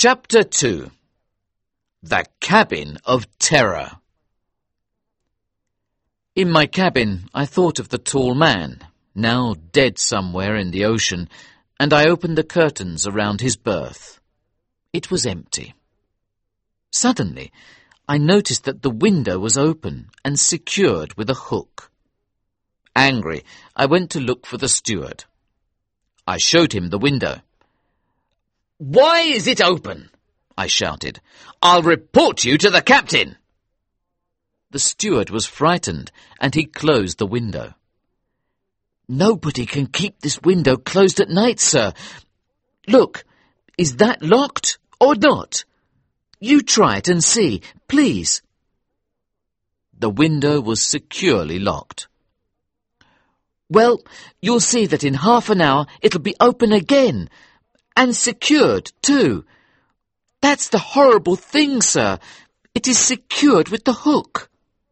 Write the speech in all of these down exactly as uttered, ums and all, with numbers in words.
Chapter two. The Cabin of Terror. In my cabin, I thought of the tall man, now dead somewhere in the ocean, and I opened the curtains around his berth. It was empty. Suddenly, I noticed that the window was open and secured with a hook. Angry, I went to look for the steward. I showed him the window. "Why is it open?" I shouted. "I'll report you to the captain." The steward was frightened, and he closed the window. "Nobody can keep this window closed at night, sir. Look, is that locked or not? You try it and see, please." The window was securely locked. "Well, you'll see that in half an hour it'll be open again, and secured, too. That's the horrible thing, sir. It is secured with the hook."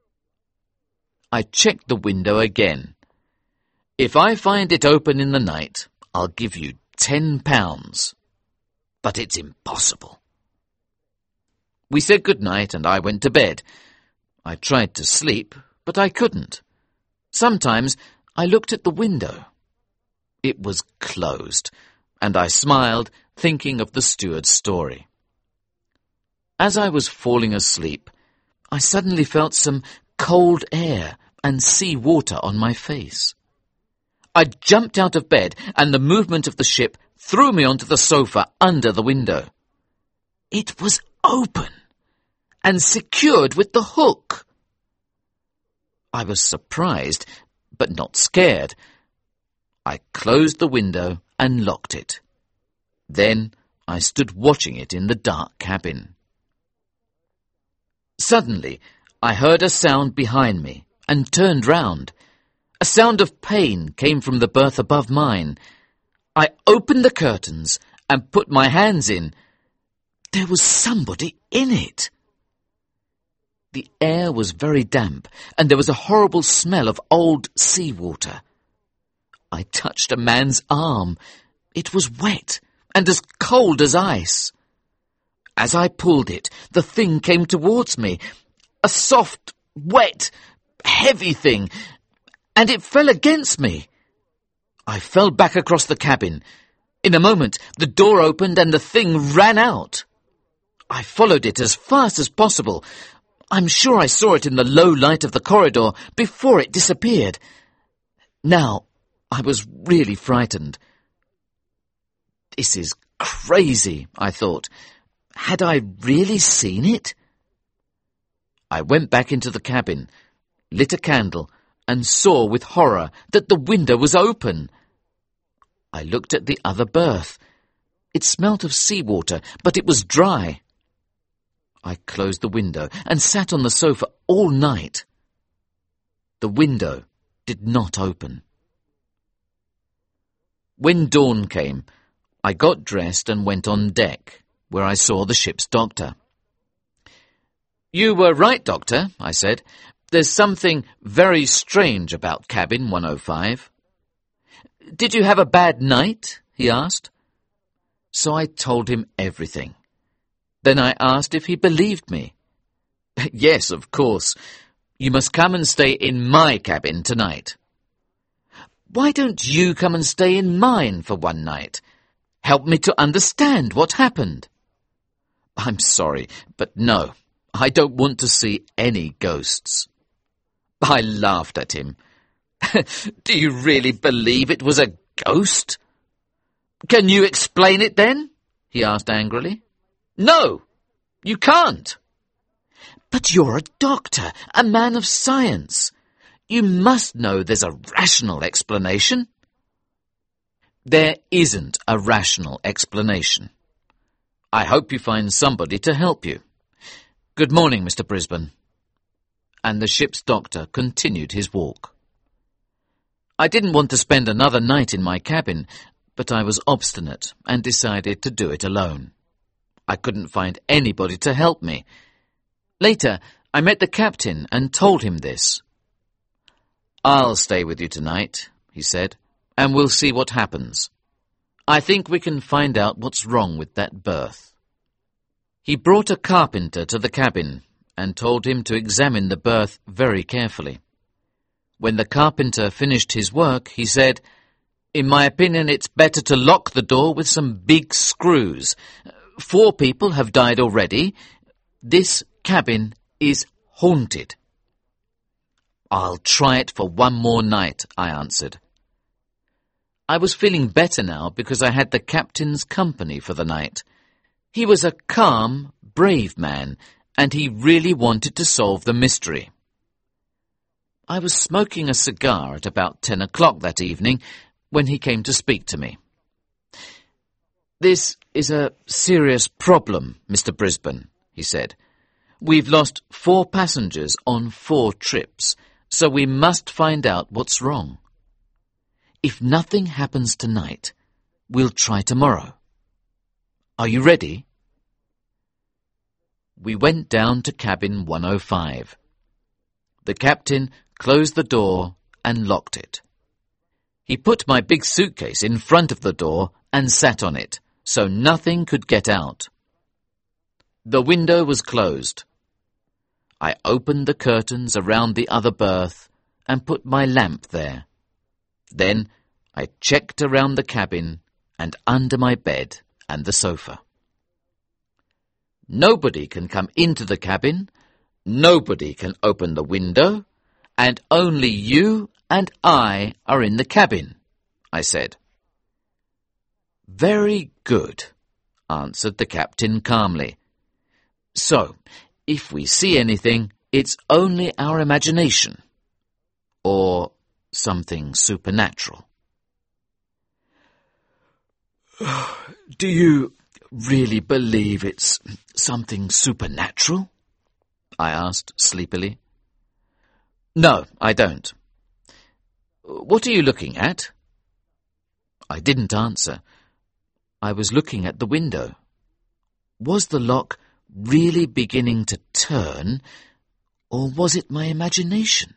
I checked the window again. "If I find it open in the night, I'll give you ten pounds. But it's impossible." We said good night, and I went to bed. I tried to sleep, but I couldn't. Sometimes I looked at the window. It was closed, and I smiled, thinking of the steward's story. As I was falling asleep, I suddenly felt some cold air and sea water on my face. I jumped out of bed, and the movement of the ship threw me onto the sofa under the window. It was open and secured with the hook. I was surprised, but not scared. I closed the window and locked it. Then I stood watching it in the dark cabin. Suddenly, I heard a sound behind me and turned round. A sound of pain came from the berth above mine. I opened the curtains and put my hands in. There was somebody in it. The air was very damp, and there was a horrible smell of old seawater. I touched a man's arm. It was wet and as cold as ice. As I pulled it, the thing came towards me, a soft, wet, heavy thing, and it fell against me. I fell back across the cabin. In a moment, the door opened and the thing ran out. I followed it as fast as possible. I'm sure I saw it in the low light of the corridor before it disappeared. Now, I was really frightened. This is crazy, I thought. Had I really seen it? I went back into the cabin, lit a candle, and saw with horror that the window was open. I looked at the other berth. It smelt of seawater, but it was dry. I closed the window and sat on the sofa all night. The window did not open. When dawn came, I got dressed and went on deck, where I saw the ship's doctor. "You were right, Doctor," I said. "There's something very strange about cabin one oh five. "Did you have a bad night?" he asked. So I told him everything. Then I asked if he believed me. "Yes, of course. You must come and stay in my cabin tonight." "Why don't you come and stay in mine for one night? Help me to understand what happened." "I'm sorry, but no, I don't want to see any ghosts." I laughed at him. "Do you really believe it was a ghost?" "Can you explain it then?" he asked angrily. "No, you can't." "But you're a doctor, a man of science. You must know there's a rational explanation." "There isn't a rational explanation. I hope you find somebody to help you. Good morning, Mister Brisbane." And the ship's doctor continued his walk. I didn't want to spend another night in my cabin, but I was obstinate and decided to do it alone. I couldn't find anybody to help me. Later, I met the captain and told him this. "I'll stay with you tonight," he said, "and we'll see what happens. I think we can find out what's wrong with that berth." He brought a carpenter to the cabin and told him to examine the berth very carefully. When the carpenter finished his work, he said, "In my opinion, it's better to lock the door with some big screws. Four people have died already. This cabin is haunted." "I'll try it for one more night," I answered. I was feeling better now because I had the captain's company for the night. He was a calm, brave man, and he really wanted to solve the mystery. I was smoking a cigar at about ten o'clock that evening when he came to speak to me. "This is a serious problem, Mister Brisbane," he said. "We've lost four passengers on four trips, so we must find out what's wrong. If nothing happens tonight, we'll try tomorrow. Are you ready?" We went down to cabin one oh five. The captain closed the door and locked it. He put my big suitcase in front of the door and sat on it, so nothing could get out. The window was closed. I opened the curtains around the other berth and put my lamp there. Then I checked around the cabin and under my bed and the sofa. Nobody can come into the cabin, nobody can open the window, and only you and I are in the cabin, I said. "Very good," answered the captain calmly. "So, if we see anything, it's only our imagination, or something supernatural." "Do you really believe it's something supernatural?" I asked sleepily. "No, I don't." "What are you looking at?" I didn't answer. I was looking at the window. Was the lock really beginning to turn, or was it my imagination?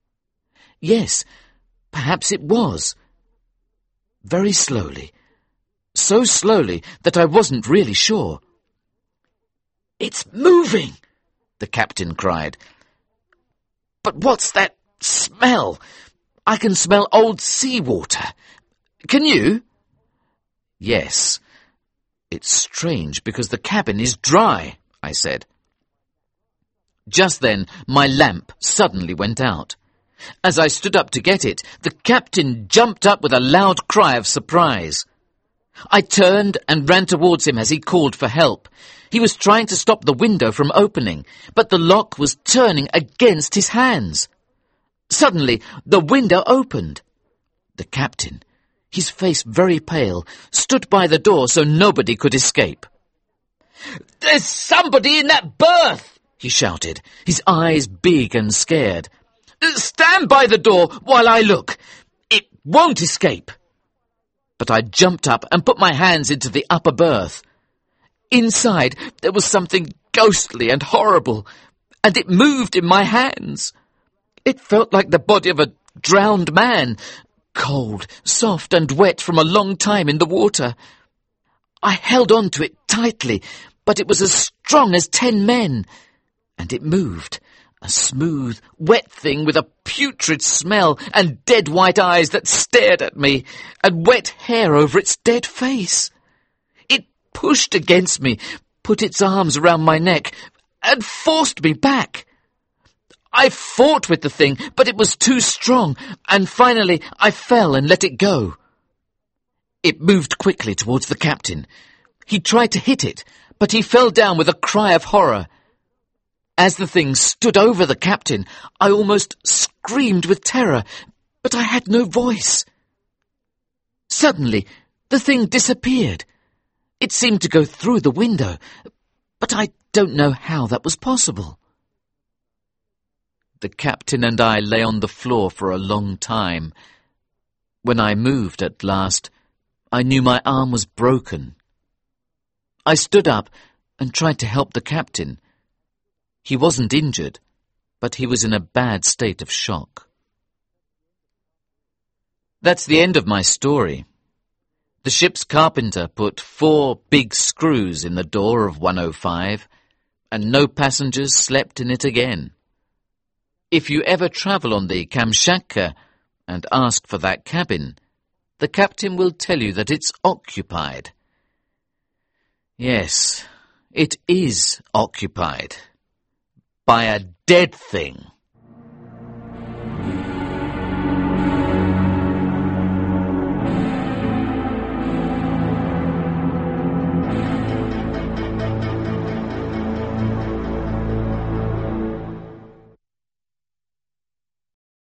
Yes, perhaps it was. Very slowly, so slowly that I wasn't really sure. "It's moving!" the captain cried. "But what's that smell? I can smell old seawater. Can you?" "Yes. It's strange because the cabin is dry," I said. Just then my lamp suddenly went out. As I stood up to get it, the captain jumped up with a loud cry of surprise. I turned and ran towards him as he called for help. He was trying to stop the window from opening, but the lock was turning against his hands. Suddenly, the window opened. The captain, his face very pale, stood by the door so nobody could escape. "There's somebody in that berth!" he shouted, his eyes big and scared. "Stand by the door while I look. It won't escape." But I jumped up and put my hands into the upper berth. Inside, there was something ghostly and horrible, and it moved in my hands. It felt like the body of a drowned man, cold, soft and wet from a long time in the water. I held on to it tightly, but it was as strong as ten men, and it moved. A smooth, wet thing with a putrid smell and dead white eyes that stared at me, and wet hair over its dead face. It pushed against me, put its arms around my neck, and forced me back. I fought with the thing, but it was too strong, and finally I fell and let it go. It moved quickly towards the captain. He tried to hit it, but he fell down with a cry of horror. As the thing stood over the captain, I almost screamed with terror, but I had no voice. Suddenly, the thing disappeared. It seemed to go through the window, but I don't know how that was possible. The captain and I lay on the floor for a long time. When I moved at last, I knew my arm was broken. I stood up and tried to help the captain. He wasn't injured, but he was in a bad state of shock. That's the end of my story. The ship's carpenter put four big screws in the door of one oh five, and no passengers slept in it again. If you ever travel on the Kamchatka and ask for that cabin, the captain will tell you that it's occupied. Yes, it is occupied by a dead thing.